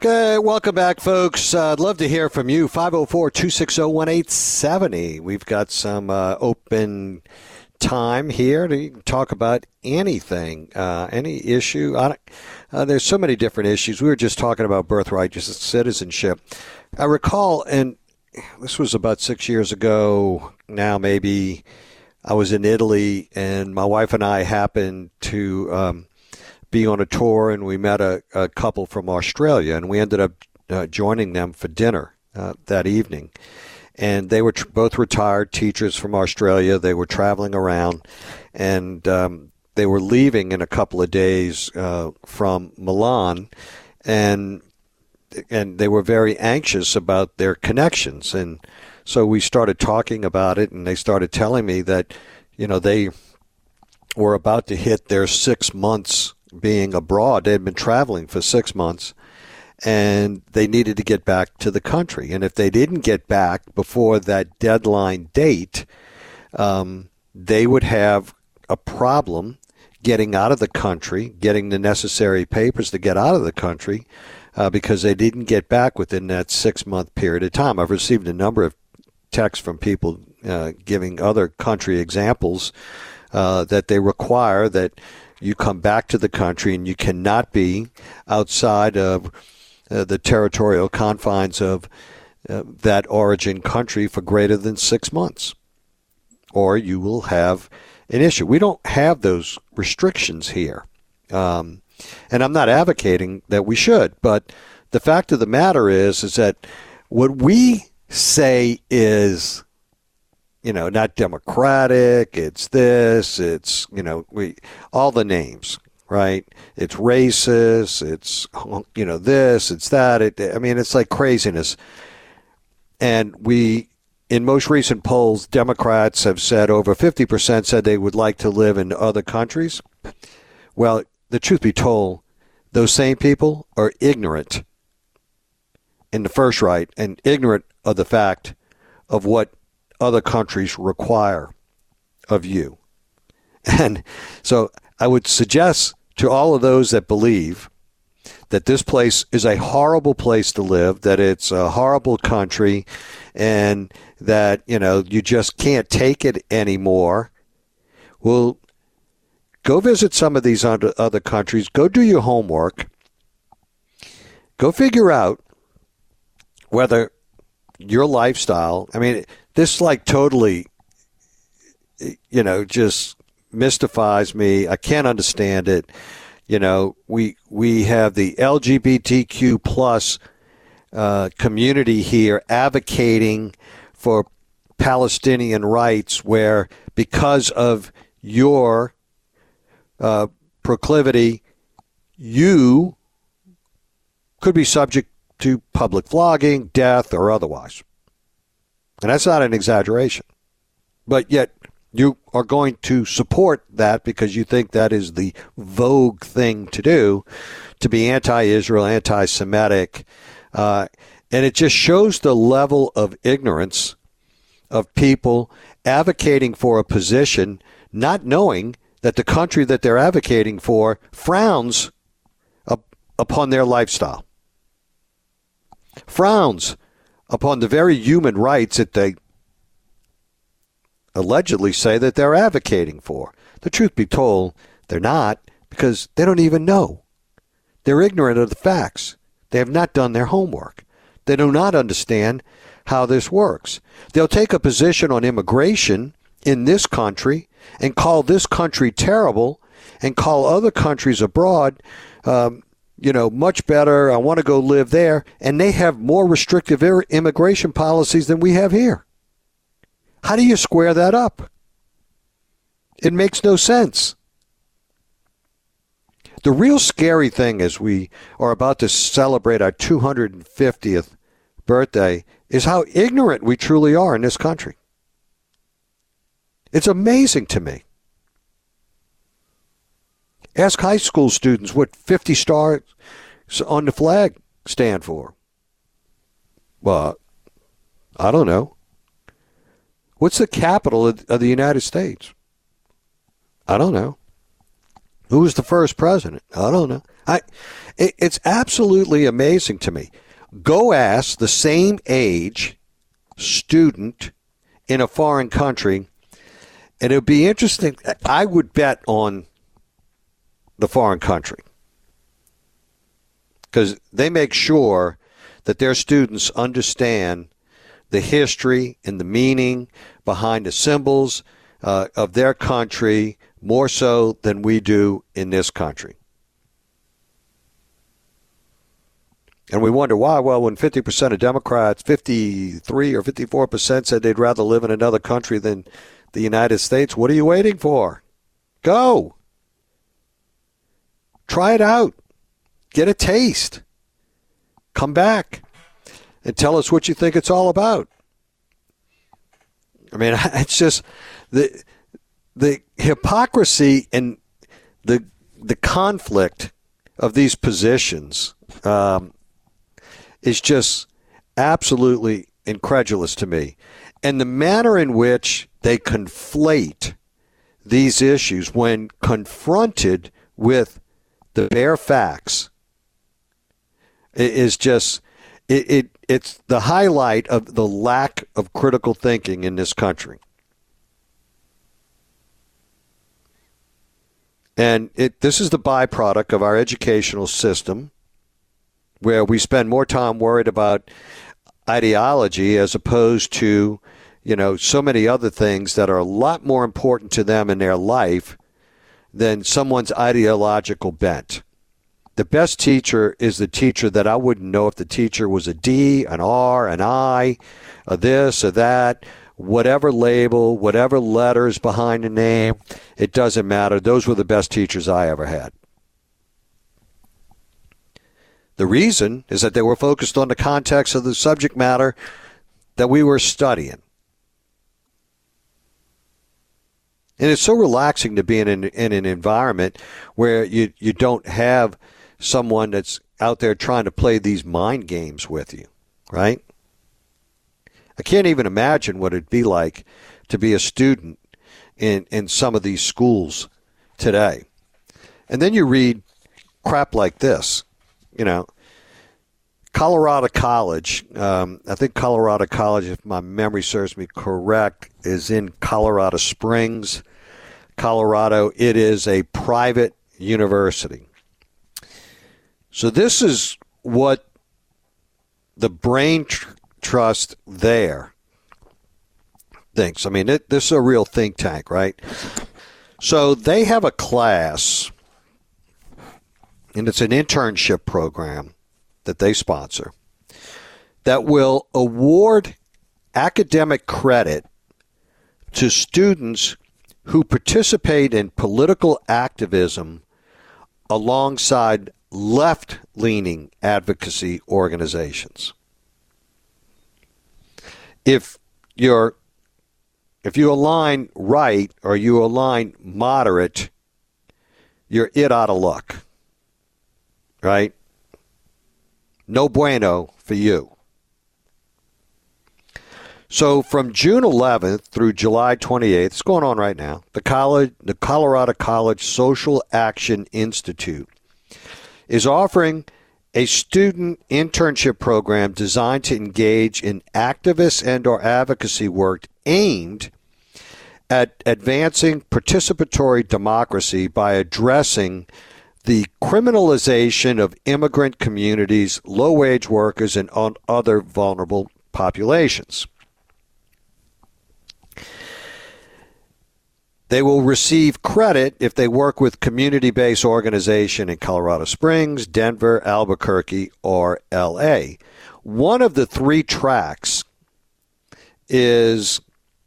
Okay, welcome back, folks. I'd love to hear from you. 504-260-1870. We've got some open time here to talk about anything, any issue. There's so many different issues. We were just talking about birthright citizenship. I recall, and this was about 6 years ago now, maybe, I was in Italy, and my wife and I happened to be on a tour, and we met a couple from Australia, and we ended up joining them for dinner that evening. And they were both retired teachers from Australia. They were traveling around, and they were leaving in a couple of days from Milan, and they were very anxious about their connections. And so we started talking about it, and they started telling me that, they were about to hit their 6 months being abroad. They had been traveling for 6 months, and they needed to get back to the country. And if they didn't get back before that deadline date, they would have a problem getting out of the country, getting the necessary papers to get out of the country, because they didn't get back within that 6 month period of time. I've received a number of texts from people giving other country examples that they require that you come back to the country, and you cannot be outside of the territorial confines of that origin country for greater than 6 months, or you will have an issue. We don't have those restrictions here. And I'm not advocating that we should, but the fact of the matter is that what we say is, not democratic, it's this, it's, all the names, right? It's racist, it's, this, it's that. It's like craziness. And in most recent polls, Democrats have said over 50% said they would like to live in other countries. Well, the truth be told, those same people are ignorant in the first right and ignorant of the fact of what other countries require of you. And so I would suggest to all of those that believe that this place is a horrible place to live, that it's a horrible country, and that, you just can't take it anymore, well, go visit some of these other countries. Go do your homework. Go figure out whether your lifestyle, this totally, just mystifies me. I can't understand it. We have the LGBTQ plus community here advocating for Palestinian rights, where because of your proclivity, you could be subject to public flogging, death, or otherwise. And that's not an exaggeration. But yet you are going to support that because you think that is the vogue thing to do, to be anti-Israel, anti-Semitic. And it just shows the level of ignorance of people advocating for a position, not knowing that the country that they're advocating for frowns upon their lifestyle, frowns upon the very human rights that they allegedly say that they're advocating for. The truth be told, they're not, because they don't even know. They're ignorant of the facts. They have not done their homework. They do not understand how this works. They'll take a position on immigration in this country and call this country terrible and call other countries abroad much better. I want to go live there. And they have more restrictive immigration policies than we have here. How do you square that up? It makes no sense. The real scary thing as we are about to celebrate our 250th birthday is how ignorant we truly are in this country. It's amazing to me. Ask high school students what 50 stars on the flag stand for. Well, I don't know. What's the capital of the United States? I don't know. Who was the first president? I don't know. It's absolutely amazing to me. Go ask the same age student in a foreign country, and it would be interesting. I would bet on the foreign country because they make sure that their students understand the history and the meaning behind the symbols of their country more so than we do in this country. And we wonder why. Well, when 50% of Democrats, 53 or 54% said they'd rather live in another country than the United States, what are you waiting for? Go. Try it out. Get a taste. Come back and tell us what you think it's all about. I mean, it's just the hypocrisy and the conflict of these positions is just absolutely incredulous to me. And the manner in which they conflate these issues when confronted with the bare facts is just it's the highlight of the lack of critical thinking in this country. And this is the byproduct of our educational system, where we spend more time worried about ideology as opposed to, so many other things that are a lot more important to them in their life than someone's ideological bent. The best teacher is the teacher that I wouldn't know if the teacher was a D, an R, an I, a this, or that, whatever label, whatever letters behind the name, it doesn't matter. Those were the best teachers I ever had. The reason is that they were focused on the context of the subject matter that we were studying. And it's so relaxing to be in an environment where you don't have someone that's out there trying to play these mind games with you, right? I can't even imagine what it'd be like to be a student in some of these schools today. And then you read crap like this. Colorado College, I think Colorado College, if my memory serves me correct, is in Colorado Springs, Colorado. It is a private university. So this is what the brain trust there thinks. I mean, this is a real think tank, right? So they have a class, and it's an internship program that they sponsor, that will award academic credit to students who participate in political activism alongside left-leaning advocacy organizations. If you align right or you align moderate, you're out of luck, right? No bueno for you. So from June 11th through July 28th, it's going on right now, the Colorado College Social Action Institute is offering a student internship program designed to engage in activist and or advocacy work aimed at advancing participatory democracy by addressing the criminalization of immigrant communities, low-wage workers, and other vulnerable populations. They will receive credit if they work with community-based organization in Colorado Springs, Denver, Albuquerque, or L.A. One of the three tracks is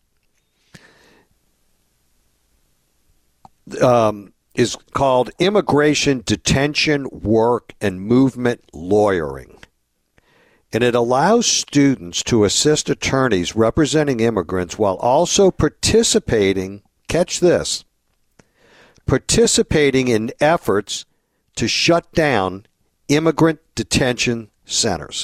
called Immigration Detention, Work, and Movement Lawyering. And it allows students to assist attorneys representing immigrants while also participating, catch this, participating in efforts to shut down immigrant detention centers.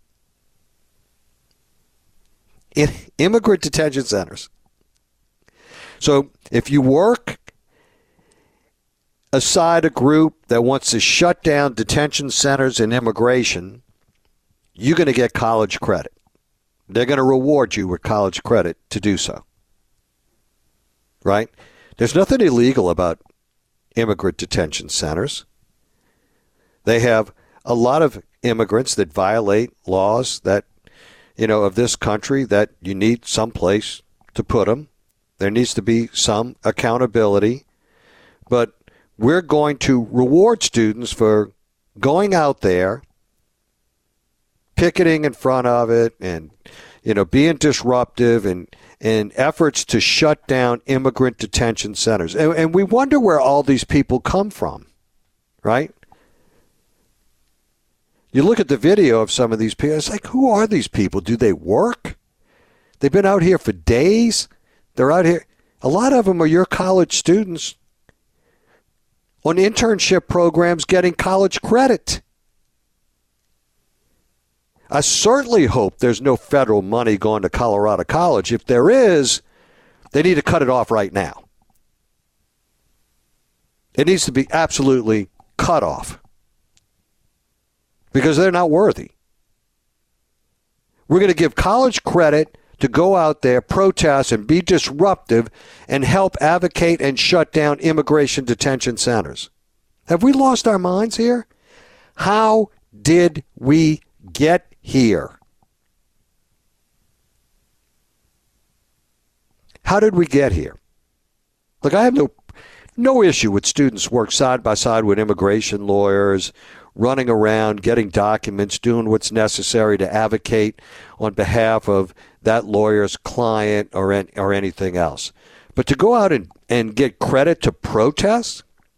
Immigrant detention centers. So if you work aside a group that wants to shut down detention centers and immigration, you're going to get college credit. They're going to reward you with college credit to do so. Right? There's nothing illegal about immigrant detention centers. They have a lot of immigrants that violate laws that, of this country, that you need some place to put them. There needs to be some accountability. But we're going to reward students for going out there, picketing in front of it, and, being disruptive and efforts to shut down immigrant detention centers. And we wonder where all these people come from, right? You look at the video of some of these people, it's like, who are these people? Do they work? They've been out here for days. They're out here. A lot of them are your college students on internship programs getting college credit. I certainly hope there's no federal money going to Colorado College. If there is, they need to cut it off right now. It needs to be absolutely cut off because they're not worthy. We're going to give college credit to go out there, protest, and be disruptive and help advocate and shut down immigration detention centers. Have we lost our minds here? How did we get here? How did we get here? Look, I have no issue with students work side by side with immigration lawyers, running around, getting documents, doing what's necessary to advocate on behalf of that lawyer's client or anything else. But to go out and get credit to protest,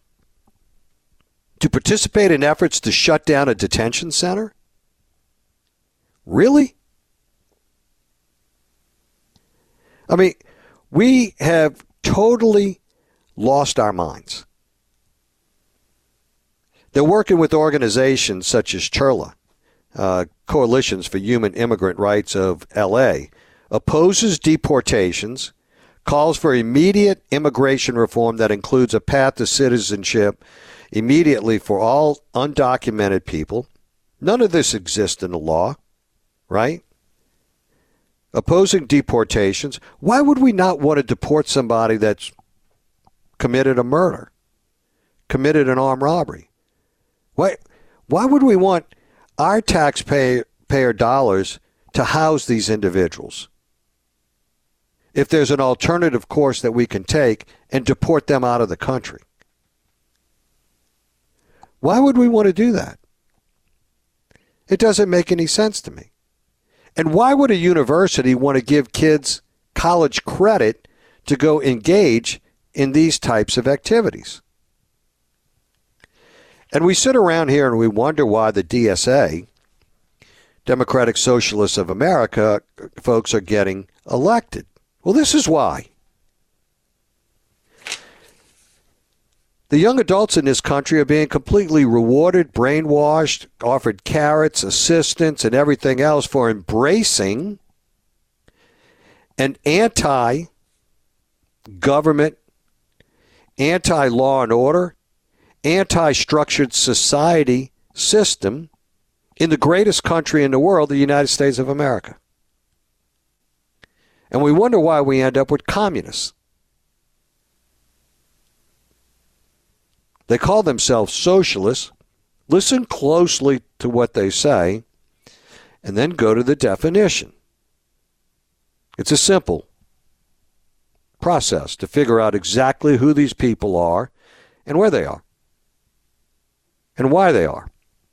to participate in efforts to shut down a detention center? Really? I mean, we have totally lost our minds. They're working with organizations such as CHIRLA, Coalitions for Human Immigrant Rights of L.A., opposes deportations, calls for immediate immigration reform that includes a path to citizenship immediately for all undocumented people. None of this exists in the law, right? Opposing deportations. Why would we not want to deport somebody that's committed a murder, committed an armed robbery? Why would we want our taxpayer dollars to house these individuals if there's an alternative course that we can take and deport them out of the country? Why would we want to do that? It doesn't make any sense to me. And why would a university want to give kids college credit to go engage in these types of activities? And we sit around here and we wonder why the DSA, Democratic Socialists of America, folks are getting elected. Well, this is why. The young adults in this country are being completely rewarded, brainwashed, offered carrots, assistance, and everything else for embracing an anti-government, anti-law and order, anti-structured society system in the greatest country in the world, the United States of America. And we wonder why we end up with communists. They call themselves socialists. Listen closely to what they say, and then go to the definition. It's a simple process to figure out exactly who these people are and where they are and why they are.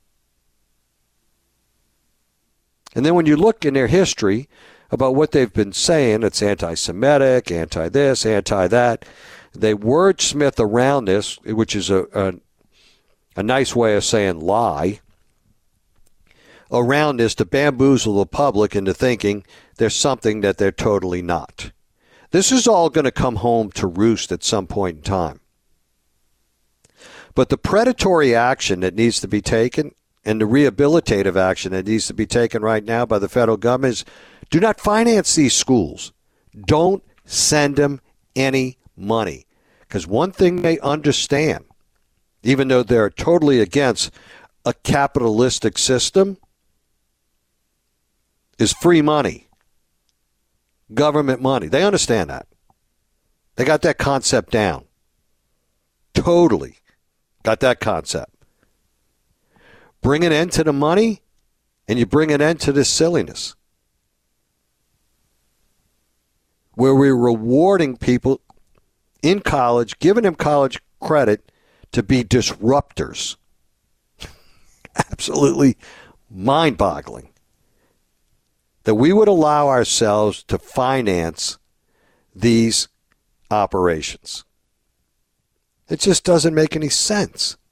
And then when you look in their history about what they've been saying, it's anti-Semitic, anti-this, anti-that. They wordsmith around this, which is a nice way of saying lie, around this to bamboozle the public into thinking there's something that they're totally not. This is all going to come home to roost at some point in time. But the predatory action that needs to be taken and the rehabilitative action that needs to be taken right now by the federal government is do not finance these schools. Don't send them any money. Because one thing they understand even though they're totally against a capitalistic system, is free money, government money. They understand that. They got that concept down. Totally got that concept. Bring an end to the money, and you bring an end to this silliness, where we're rewarding people in college, giving them college credit to be disruptors. Absolutely mind-boggling that we would allow ourselves to finance these operations. It just doesn't make any sense.